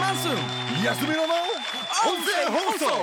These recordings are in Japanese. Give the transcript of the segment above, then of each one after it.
マンスーン休みの音声放送。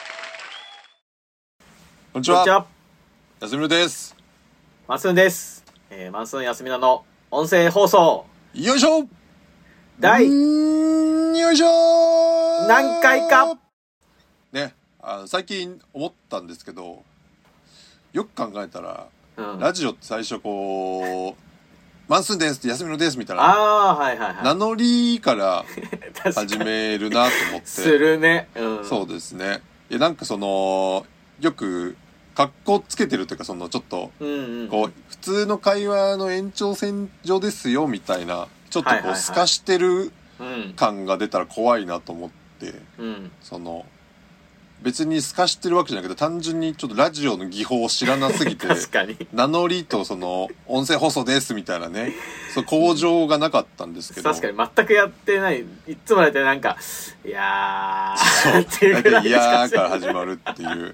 こんにちは。 こんにちは。 やすみろです。 マンスーンです。マンスーン休みの音声放送よいしょ。 第よいしょ何回かね、最近思ったんですけど、よく考えたら、 うんラジオって最初こうマンスーンです、やすみろですみたいなはいはいはい。 名乗りから確かに始めるなと思ってするね。うん。 そうですね。いやなんかそのよく格好つけてるというか、そのちょっとうんうん。 こう普通の会話の延長線上ですよみたいな、ちょっとこう透かしてるうん感が出たら怖いなと思って、 うんその別に透かしてるわけじゃなくて、単純にちょっとラジオの技法を知らなすぎて確かに名乗りとその音声放送ですみたいなね、そう向上がなかったんですけど、 確かに全くやってない。いつもやってなんかいやそうーっていうぐらいしいやーかしから始まるっていう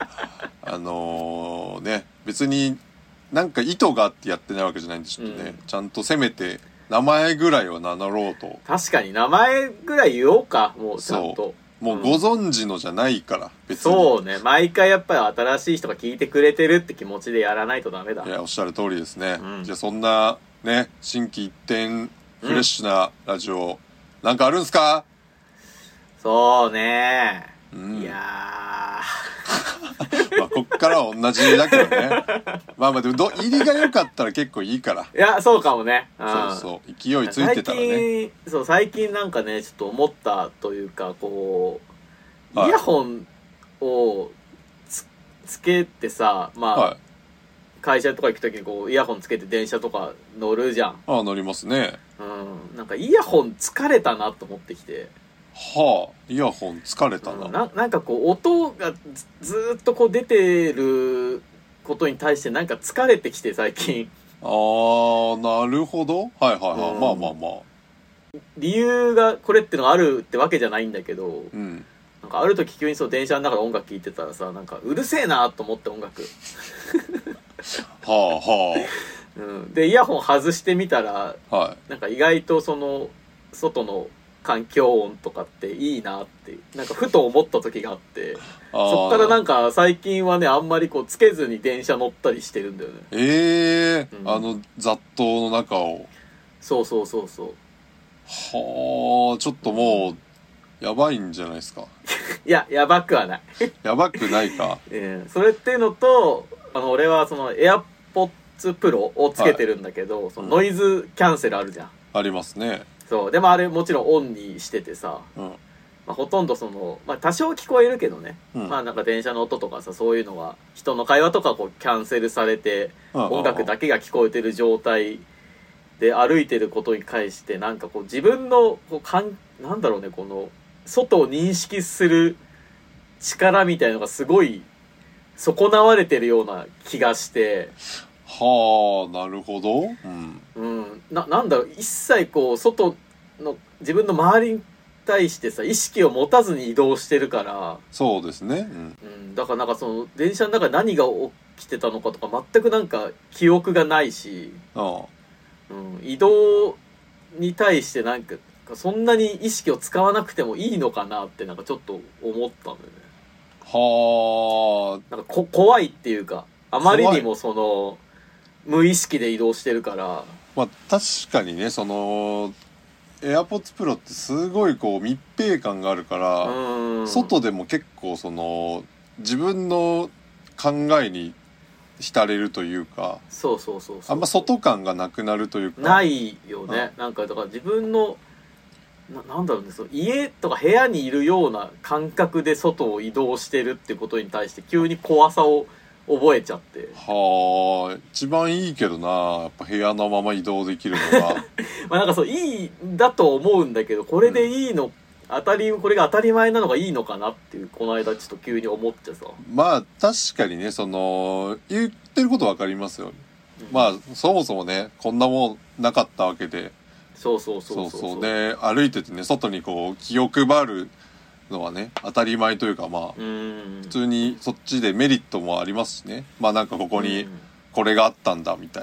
ね、別になんか意図があってやってないわけじゃないんでしょうね、 うん、 ちゃんとせめて名前ぐらいは名乗ろうと。 確かに名前ぐらい言おうか、もうちゃんと。 もうご存知のじゃないから、別に。 そうね、毎回やっぱり新しい人が聞いてくれてるって気持ちでやらないとダメだ。 いや、おっしゃる通りですね、 うんじゃあそんなね、心機一転フレッシュなラジオ、なんかあるんすか？ そうね、 うんいやまあこっからは同じだけどねまあまあでも入りが良かったら結構いいから。 いや、そうかもね。 そうそう、勢いついてたらね。 最近なんかね、ちょっと思ったというか、こう、 はいイヤホンをつけてさ、まあ、 はい。 会社とか行くときにこう、イヤホンつけて電車とか乗るじゃん。 乗りますね。 なんかイヤホン疲れたなと思ってきて。 はあ、イヤホン疲れたな。 なんかこう、音がずーっとこう出てることに対してなんか疲れてきて最近。 なるほど。はいはいはい。 うんまあまあまあ。 理由がこれってのがあるってわけじゃないんだけど、 うん。 なんかある時急にそう電車の中で音楽聴いてたらさ、なんかうるせえなと思って音楽。 はあはで、イヤホン外してみたら、 あ。はい。 なんか意外とその、外の環境音とかっていいなって、なんかふと思った時があって、そっからなんか最近はね、あんまりこうつけずに電車乗ったりしてるんだよね。 雑踏の中を。 そうそうそうそう。 はあ、ちょっともう、やばいんじゃないですか。 いや、やばくはない。 やばくないか。 それっていうのと、俺はその AirPods Pro をつけてるんだけど、そのノイズキャンセルあるじゃん。 ありますね。 そう。でもあれもちろんオンにしててさ、 うん。 まあ、ほとんどその、まあ、多少聞こえるけどね、 うんまあなんか電車の音とかさ、そういうのが人の会話とかこうキャンセルされて、音楽だけが聞こえてる状態で歩いてることに関して、なんかこう自分のこうなんだろうね、この外を認識する力みたいのがすごい損なわれてるような気がして、 はあ、なるほど。うん。 なんだろう、一切こう外の自分の周りに対してさ、意識を持たずに移動してるから、 そうですね。 だからなんかその電車の中で何が起きてたのかとか全くなんか記憶がないし、移動に対してなんかそんなに意識を使わなくてもいいのかなってなんかちょっと思ったんだよね。 はあ。 なんか怖いっていうか、あまりにもその無意識で移動してるから。 まあ確かにね、その AirPods Pro ってすごいこう密閉感があるから、外でも結構その自分の考えに浸れるというか、 そうあんま外感がなくなるというか、 ないよね。なんかだから自分のなんだろうね、その家とか部屋にいるような感覚で外を移動してるってことに対して急に怖さを覚えちゃって。 はあ、一番いいけどな、やっぱ部屋のまま移動できるのがまあなんかそういいんだと思うんだけど、これでいいの、これが当たり前なのがいいのかなっていう、この間ちょっと急に思ってさ。 まあ確かにね、その言ってることわかりますよ。まあそもそもね、こんなもんなかったわけで、 そうで歩いててね、外にこう気を配るのはね当たり前というか、まあ普通にそっちでメリットもありますしね。まあなんかここにこれがあったんだみたいな。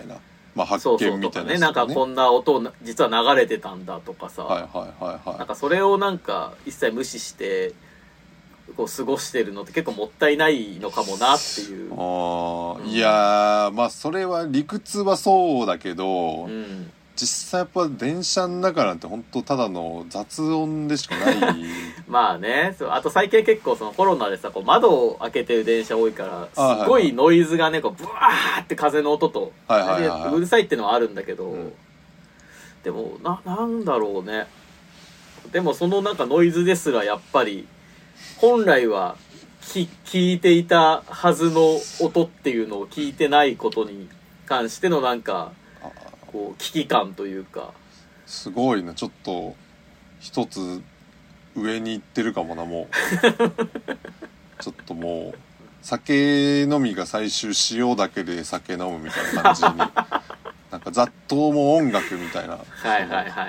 まあ、発そうそう見みたいなとかね、なんかこんな音実は流れてたんだとかさ、 はいはいはいはい。 なんかそれをなんか一切無視してこう過ごしてるのって結構もったいないのかもなっていう。 いやー、まあそれは理屈はそうだけど、実際やっぱ電車の中なんて本当ただの雑音でしかないまあね、そう、あと最近結構そのコロナでさ、こう窓を開けてる電車多いからすごいノイズがね、こうブワーって風の音と、うるさいってのはあるんだけど、でもなんだろうね。でもそのなんかノイズですらやっぱり本来は聞いていたはずの音っていうのを聞いてないことに関してのなんかこう危機感というか、 すごいな、ちょっと一つ上に行ってるかもな、もうちょっともう酒飲みが最終塩だけで酒飲むみたいな感じになんか雑踏も音楽みたいな、 はいはいはいはい、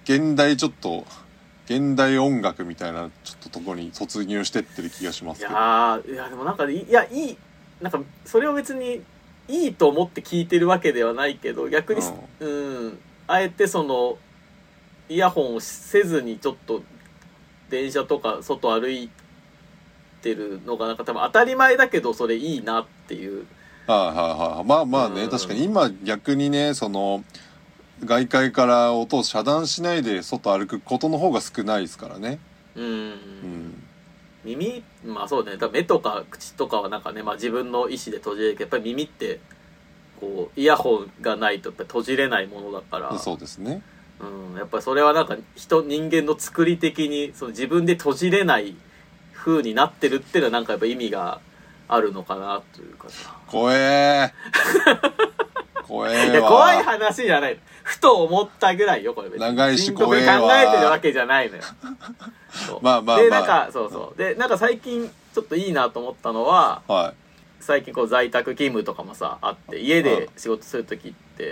現代音楽みたいなちょっととこに突入してってる気がしますけど。 いやでもなんかいいなんかそれを別にいいと思って聞いてるわけではないけど、逆にあえてそのイヤホンをせずにちょっと電車とか外歩いてるのがなんか多分当たり前だけどそれいいなっていう。 まあまあね、確かに今逆にね、その外界から音を遮断しないで外歩くことの方が少ないですからね。 耳、まあそうね、だ目とか口とかはなんかね、まあ自分の意思で閉じれるけど、やっぱり耳ってこうイヤホンがないとやっぱり閉じれないものだから。 そうですね。 やっぱりそれはなんか人間の作り的にその自分で閉じれない風になってるっていうのはなんかやっぱ意味があるのかなというかさ。 怖え怖えわ。 怖い話じゃない。ふと思ったぐらいよ、これ別に。 長いし怖えわ。 考えてるわけじゃないのよ。 まあまあまあ。 で、なんか、そうで、なんか最近ちょっといいなと思ったのは、最近こう在宅勤務とかもさ、あって、家で仕事するときって、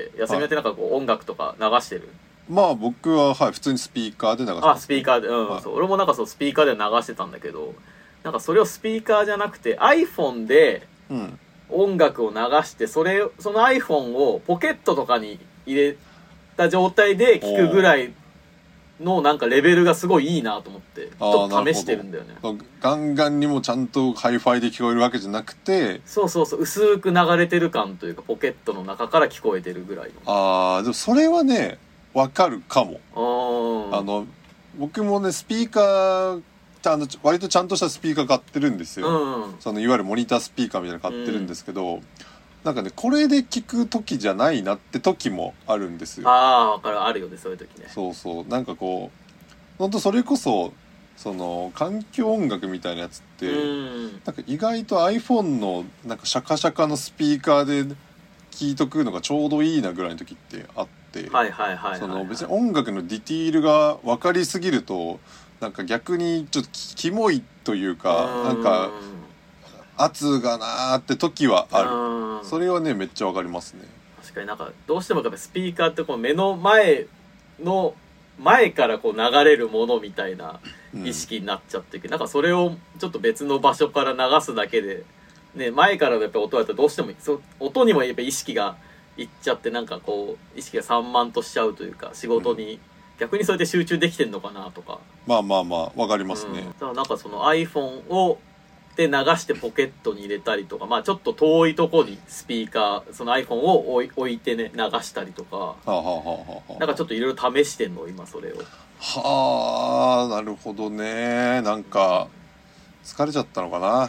休みの日なんかこう音楽とか流してる。 まあ僕は、普通にスピーカーで流してます。スピーカーで、そう。俺もなんかそう、スピーカーで流してたんだけど、なんかそれをスピーカーじゃなくて iPhone で音楽を流してその iPhone をポケットとかに入れた状態で聴くぐらいのなんかレベルがすごいいいなと思ってちょっと試してるんだよね。 ガンガンにもちゃんとハイファイで聞こえるわけじゃなくて、 そう薄く流れてる感というかポケットの中から聞こえてるぐらいの。 でもそれはねわかるかも。僕もねスピーカー割とちゃんとしたスピーカー買ってるんですよ、そのいわゆるモニタースピーカーみたいなの買ってるんですけど、なんかねこれで聞く時じゃないなって時もあるんですよ。 わかる、あるよね、そういう時ね。 そうなんかこう本当それこそその環境音楽みたいなやつって、なんか意外と iPhone のなんかシャカシャカのスピーカーで聞いとくのがちょうどいいなぐらいの時ってあって、その別に音楽のディティールが分かりすぎるとなんか逆にちょっとキモいというか、なんか圧がなーって時はある。それはねめっちゃわかりますね。 確かになんかどうしてもやっぱスピーカーってこう目の前からこう流れるものみたいな意識になっちゃってなんかそれをちょっと別の場所から流すだけでね、前からのやっぱ音だとどうしても音にもやっぱ意識がいっちゃってなんかこう意識が散漫としちゃうというか仕事に、逆にそれで集中できてんのかなとか。 まあわかりますね。 だからなんかその iPhone をで流してポケットに入れたりとか、まあちょっと遠いとこにスピーカーその iPhone を置いてね流したりとか、なんかちょっといろいろ試してんの今それを。 なるほどね。なんか疲れちゃったのかな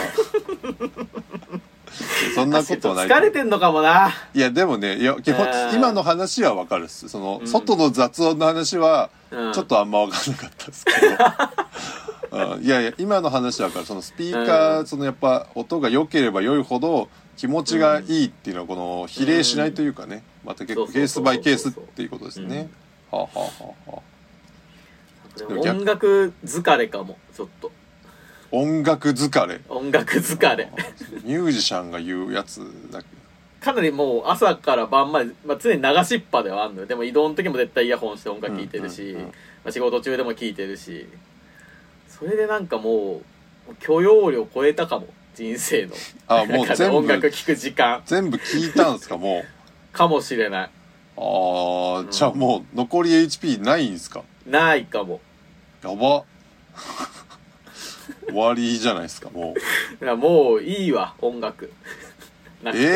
そんなことはない。 疲れてんのかもな。 いやでもね、基本今の話はわかるっす。その、外の雑音の話はちょっとあんまわかんなかったですけど、いや今の話はわかる。そのスピーカー、そのやっぱ音が良ければ良いほど気持ちがいいっていうのはこの比例しないというかね、また結構ケースバイケースっていうことですね。 音楽疲れかもちょっと。 音楽疲れミュージシャンが言うやつだけかなりもう朝から晩まで、常に流しっぱではあるのよ。でも移動の時も絶対イヤホンして音楽聴いてるし、仕事中でも聴いてるし、それでなんかもう許容量超えたかも人生の。 もう全部音楽聴く時間全部聞いたんですかもかもしれない。 じゃあもう残り HP ないんすか？ ないかも。 やば終わりじゃないですかもう。 いやもういいわ音楽なんか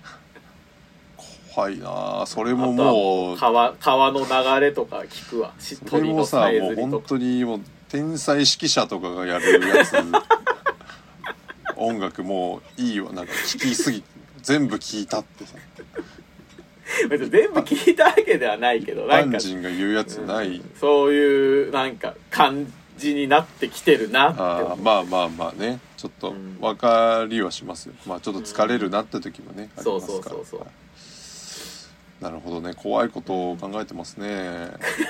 怖いな。それもあとはもう川の流れとか聞くわ。 それ鳥のもささえもう本ずりとか。 当にもう天才指揮者とかがやるやつ音楽もういいわ。なんか聞きすぎ全部聞いたってさ別に全部聞いたわけではないけど、なんか一般人が言うやつない。 そういうなんか感じになってきてるなって思う。 まあまあまあね、ちょっと分かりはしますよ。まあちょっと疲れるなって時もね、ありますから。 そうはいなるほどね、怖いことを考えてますね。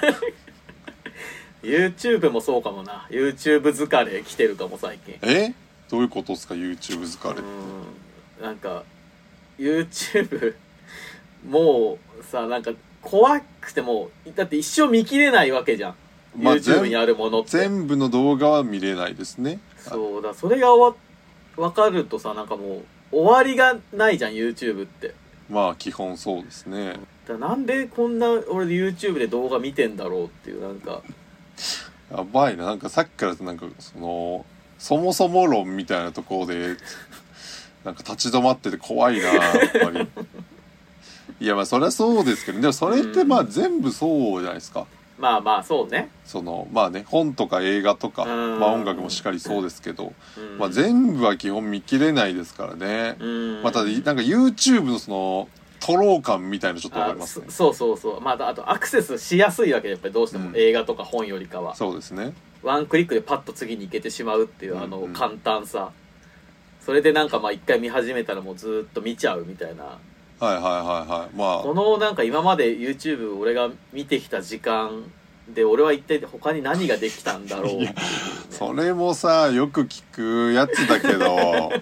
YouTube もそうかもな。 YouTube 疲れ来てるかも最近。 どういうことですか YouTube 疲れって。 なんか YouTube もうさ、なんか怖くてもだって一生見切れないわけじゃん、 まあ YouTube にあるものって。 全部の動画は見れないですね。 そうだ、それが分かるとさ、なんかもう終わりがないじゃん YouTube って。 まあ基本そうですね。 だなんでこんな俺 YouTube で動画見てんだろうっていう、なんかやばいな。なんかさっきからなんかそもそも論みたいなところでなんか立ち止まってて怖いなやっぱり。いやまあそりゃそうですけど、でもそれってまあ全部そうじゃないですか。 まあまあそうね。 まあね、本とか映画とか、まあ音楽もしっかりそうですけど、まあ全部は基本見切れないですからね。またなんか YouTube のトロー感みたいなちょっと思いますね。 そうまああとアクセスしやすいわけで、やっぱりどうしても映画とか本よりかは、 そうですね。 ワンクリックでパッと次に行けてしまうっていう簡単さ。それでなんかまあ一回見始めたらもうずっと見ちゃうみたいな。 はいはいはいはい。まあこのなんか今まで YouTube 俺が見てきた時間で俺は一体他に何ができたんだろうっていうね。 それもさよく聞くやつだけどいや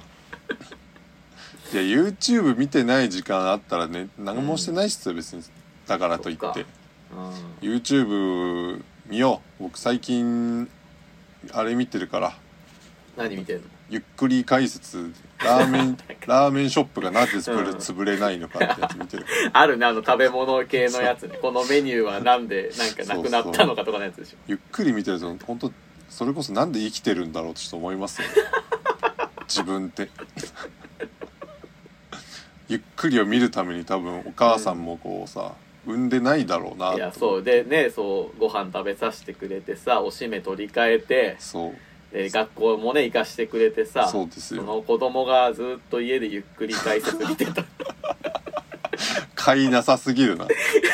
YouTube 見てない時間あったらね何もしてないっすよ別に。だからといってYouTube 見よう。僕最近あれ見てるから。 何見てんの？ ゆっくり解説。ラーメンショップがなぜ潰れないのかってやつ見てる。 あるね、食べ物系のやつね。このメニューはなんでなんかなくなったのかとかのやつでしょ。 ゆっくり見てると本当それこそなんで生きてるんだろうってちょっと思いますよね。自分ってゆっくりを見るために多分お母さんもこうさ、産んでないだろうな。 いやそうでね、そうご飯食べさせてくれてさ、おしめ取り替えて、 そう学校もね行かしてくれてさ、 そうですよ。 その子供がずっと家でゆっくり解説見てた。 買いなさすぎるな。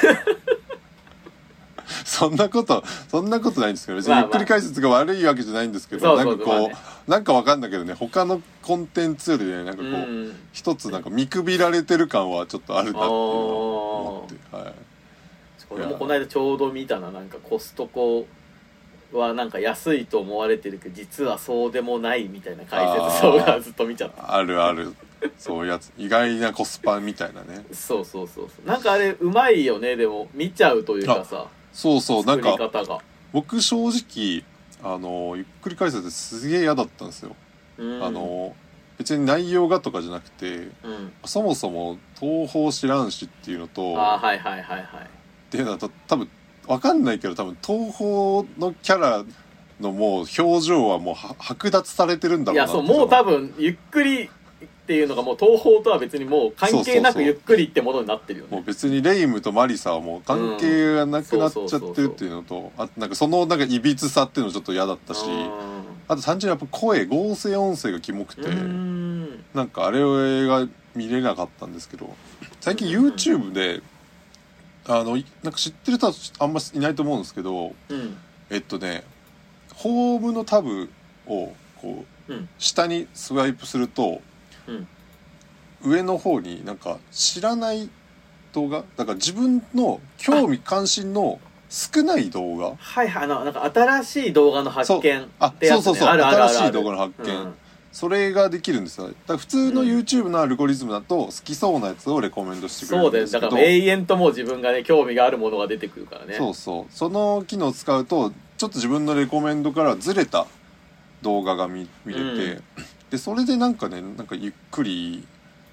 そんなことないんですけど、別にゆっくり解説が悪いわけじゃないんですけど、なんかこう、なんかわかんないけどね、他のコンテンツよりね、なんかこう、一つなんか見くびられてる感はちょっとあるなっていうのを思って、はい。 俺もこの間ちょうど見たな、なんかコストコはなんか安いと思われてるけど実はそうでもないみたいな解説動画ずっと見ちゃった。 あるある。そういうやつ意外なコスパみたいなね。 そうなんかあれうまいよね。でも見ちゃうというかさ、 そうなんか作り方が僕正直ゆっくり解説すげえ嫌だったんですよ。別に内容がとかじゃなくて、そもそも東宝知らんしっていうのと、っていうのは多分わかんないけど、多分東宝のキャラのもう表情はもう剥奪されてるんだろうな。 いやそう、もう多分ゆっくりっていうのがもう東宝とは別にもう関係なくゆっくりってものになってるよね。 もう別にレイムとマリサはもう関係がなくなっちゃってるっていうのと、あとなんかそのなんかいびつさっていうのちょっと嫌だったし、あと単純にやっぱ合成音声がキモくて、なんかあれが見れなかったんですけど、最近 YouTube でなんか知ってる人はあんまいないと思うんですけど、ホームのタブをこう、下にスワイプすると、上の方になんか知らない動画だから自分の興味関心の少ない動画、 なんか新しい動画の発見ってやつね。 新しい動画の発見、それができるんですよ。だから普通の YouTube のアルゴリズムだと好きそうなやつをレコメンドしてくれるんですけど、 そうです。だから永遠ともう自分がね興味があるものが出てくるからね。 その機能を使うとちょっと自分のレコメンドからずれた動画が見れて、でそれでなんかね、なんかゆっくり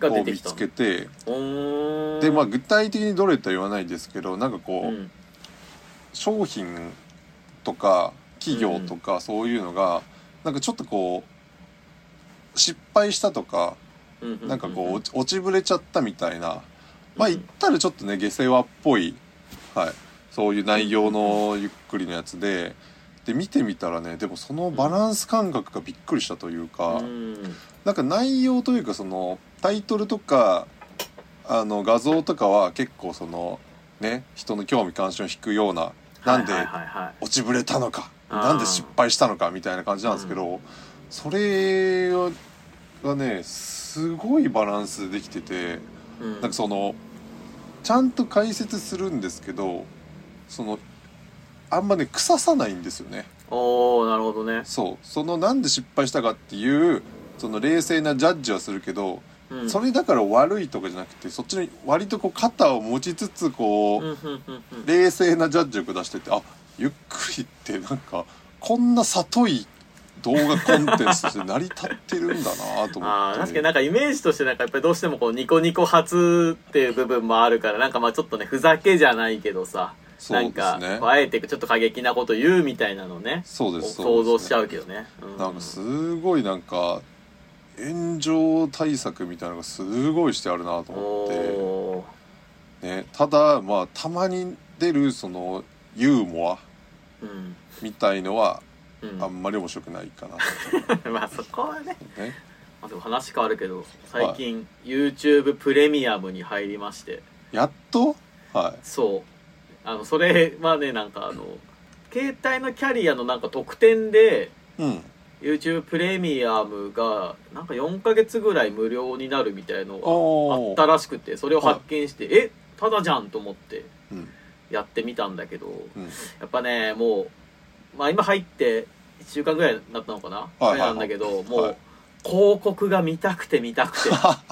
を見つけて、でまあ具体的にどれとは言わないですけど、なんかこう、商品とか企業とかそういうのがなんかちょっとこう失敗したとか、なんかこう落ちぶれちゃったみたいな、まあ言ったらちょっとね下世話っぽい、はい、そういう内容のゆっくりのやつで見てみたらね、でもそのバランス感覚がびっくりしたというか、なんか内容というかそのタイトルとか画像とかは結構そのね人の興味関心を引くような、なんで落ちぶれたのか、なんで失敗したのかみたいな感じなんですけど、それがねすごいバランスできてて、なんかそのちゃんと解説するんですけど、そのあんまね腐さないんですよね。 おー、なるほどね。 そう、そのなんで失敗したかっていうその冷静なジャッジはするけど、それだから悪いとかじゃなくて、そっちに割とこう肩を持ちつつこう冷静なジャッジを下してて、あ、ゆっくりってなんかこんな里い動画コンテンツとして成り立ってるんだなと思って。 確かになんかイメージとしてなんかやっぱりどうしてもこうニコニコ発っていう部分もあるから、なんかまあちょっとねふざけじゃないけどさ、なんかあえてちょっと過激なこと言うみたいなのね、 そうです想像しちゃうけどね。 なんかすごいなんか炎上対策みたいなのがすごいしてあるなと思って、ね、ただまあたまに出るそのユーモアみたいのはあんまり面白くないかなまあそこはね、まあ、でも話変わるけど最近、YouTube プレミアムに入りまして、 やっと、はい、 そうそれはねなんか携帯のキャリアのなんか特典で、YouTube プレミアムがなんか4ヶ月ぐらい無料になるみたいのがあったらしくて、それを発見して、ただじゃんと思ってやってみたんだけど、やっぱねもう、まあ、今入って1週間ぐらいになったのかな、あれなんだけど、もう広告が見たくて見たくて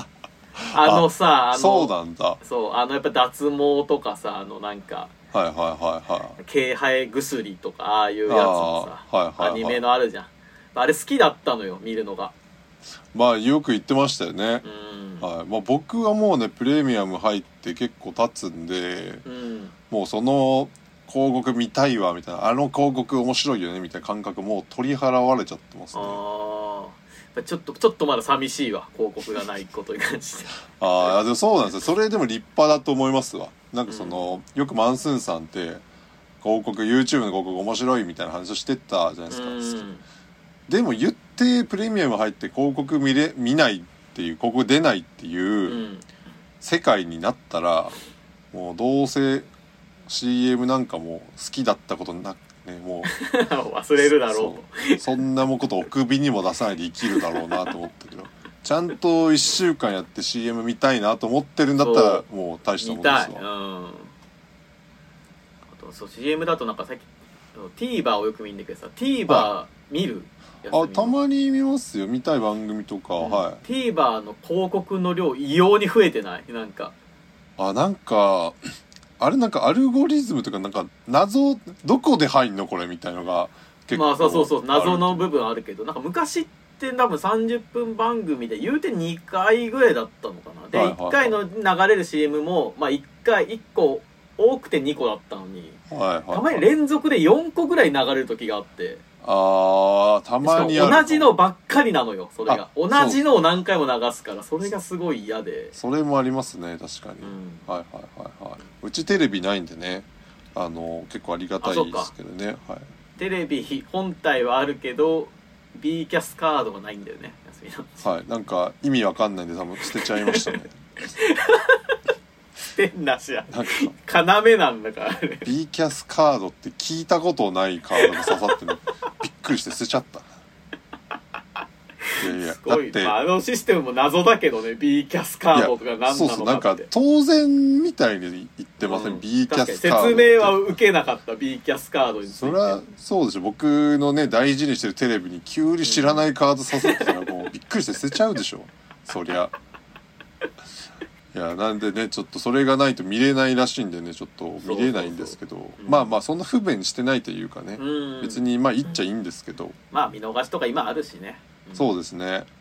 そうなんだ。 そうやっぱ脱毛とかさなんか毛生え薬とかああいうやつのさ、アニメのあるじゃん。あれ好きだったのよ見るのが。 まあよく言ってましたよね。はい、まあ、僕はもうねプレミアム入って結構経つんで、もうその広告見たいわみたいな、広告面白いよねみたいな感覚もう取り払われちゃってますね。 ちょっとまだ寂しいわ、広告がないことに関して。 でもそうなんですよ。それでも立派だと思いますわ。なんかその、よくマンスーンさんって広告 YouTube の広告面白いみたいな話をしてたじゃないですか。でも言ってプレミアム入って広告見ないっていう、広告出ないっていう世界になったら、もうどうせ CM なんかも好きだったことなくね、もう忘れるだろうと。そんなもことお首にも出さないで生きるだろうなと思ったけど、ちゃんと1週間やって CM 見たいなと思ってるんだったらもう大したもんですわ。見たい。あとCM だとなんか最近 TVer をよく見るんだけどさ、 TVer 見る？ たまに見ますよ、見たい番組とか。 TVer の広告の量異様に増えてない？なんかなんかあれなんかアルゴリズムとかなんか謎どこで入んのこれみたいのが結構そう謎の部分あるけど、なんか昔って多分30分番組で言うて2回ぐらいだったのかな。で、1回の流れる CM もまあ1個多くて2個だったのに、たまに連続で4個ぐらい流れる時があって、 たまにある。 同じのばっかりなのよ、それが。同じのを何回も流すから、それがすごい嫌で。 それもありますね、確かに。うちテレビないんでね、結構ありがたいですけどね。 テレビ本体はあるけど B キャスカードがないんだよね、休みの。 なんか意味わかんないんで多分捨てちゃいましたね。 捨てんなしや、要なんだから。 B キャスカードって聞いたことないカードが刺さってる。びっくりして捨てちゃった。いやすごい。だってシステムも謎だけどね、 B キャスカードとか何なのかって。 なんか当然みたいに言ってません、B キャスカード。 説明は受けなかった、 B キャスカードについて。 それはそうでしょ。僕のね大事にしてるテレビに急に知らないカード刺さってたらもうびっくりして捨てちゃうでしょ、そりゃ。いや、なんでねちょっとそれがないと見れないらしいんでね、ちょっと見れないんですけど、まあそんな不便してないというかね、別にまあ言っちゃいいんですけど、 まあ見逃しとか今あるしね。 そうですね。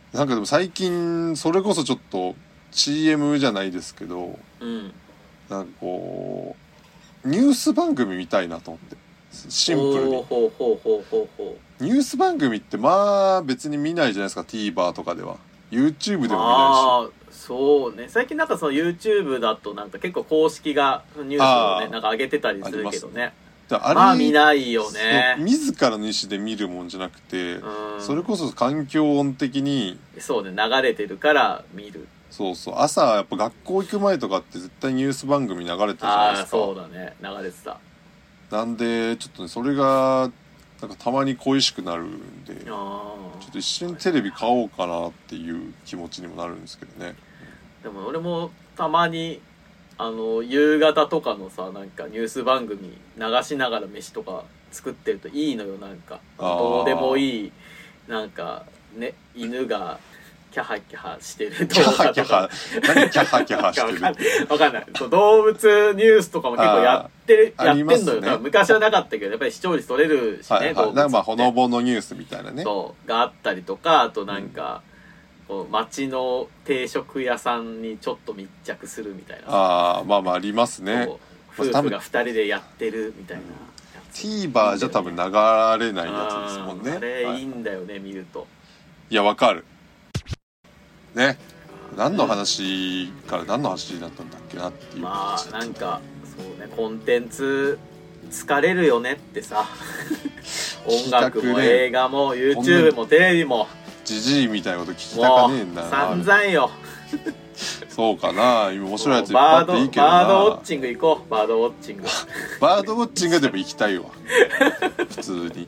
なんかでも最近それこそちょっと CM じゃないですけど、 うん、 なんかこうニュース番組見たいなと思って、シンプルにほうほうほうほうほう。 ニュース番組ってまあ別に見ないじゃないですか。 TVer とかでは YouTube でも見ないし。 ああ、そうね。最近なんかその YouTube だとなんか結構公式がニュースをねなんか上げてたりするけどね。 あれまあ見ないよね。 自らの意思で見るもんじゃなくて、 うん、 それこそ環境音的にそうね、流れてるから見る。 そうそう、朝やっぱ学校行く前とかって絶対ニュース番組流れてるじゃないですか。 ああ、そうだね、流れてた。 なんでちょっとねそれがなんかたまに恋しくなるんで、ちょあっと一瞬テレビ買おうかなっていう気持ちにもなるんですけどね。 でも俺もたまに夕方とかのさなんかニュース番組流しながら飯とか作ってるといいのよ。なんかどうでもいいなんかね、犬がキャハキャハしてる動画とか何キャハキャハしてるわかんない。そう動物ニュースとかも結構やってんのよ、ね、昔はなかったけどやっぱり視聴率取れるしね、 はいはい、 動物ってなんかまあほのぼのニュースみたいなねそうがあったりとか、あとなんか、こう街の定食屋さんにちょっと密着するみたいな。 ああまあまあありますね。 夫婦が2人でやってるみたいなやつ。 TVer じゃ多分流れないやつですもんね。 あれいいんだよね、はい、見ると。 いやわかるね。何の話から何の話になったんだっけなっていう。 まあなんかそうね、コンテンツ疲れるよねってさ音楽も映画も YouTube もテレビもジジイみたいなこと聞きたかねえんだな。 散々よそうかな。今面白いやついっぱいあっていいけどな。 バードウォッチング行こう。バードウォッチングバードウォッチングでも行きたいわ普通に。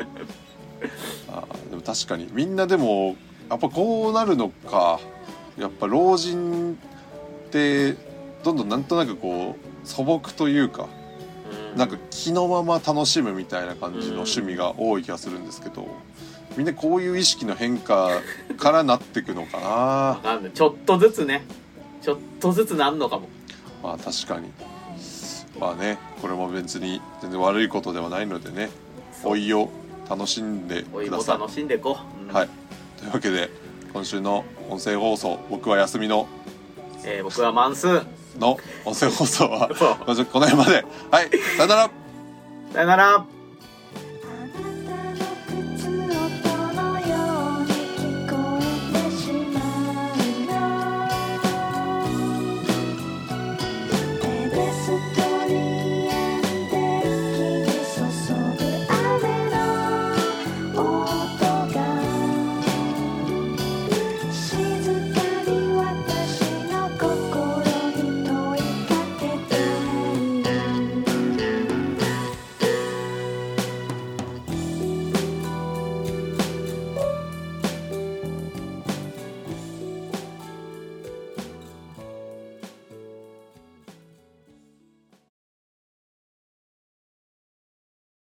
でも確かにみんなでもやっぱこうなるのか。やっぱ老人ってどんどんなんとなくこう素朴というか、なんか気のまま楽しむみたいな感じの趣味が多い気がするんですけど、みんなこういう意識の変化からなっていくのかな。 なんでちょっとずつね、ちょっとずつなんのかも。 まあ確かに。まあね、これも別に全然悪いことではないのでね、老いを楽しんでください。 老いも楽しんでいこう、 はい。というわけで今週の音声放送、僕は休みの、 僕はマンスーンの音声放送はこの辺まで。はい、さよなら。 さよなら。